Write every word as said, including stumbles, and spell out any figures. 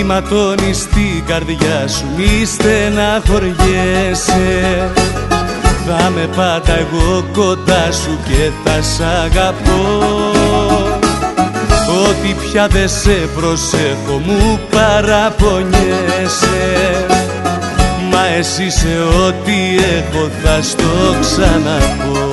ματώνεις την καρδιά σου, μη στεναχωριέσαι. Θα με πάντα εγώ κοντά σου και θα σ' αγαπώ. Ότι πια δεν σε προσέχω μου παραπονιέσαι. Μα εσύ σε ό,τι έχω θα στο ξαναπώ.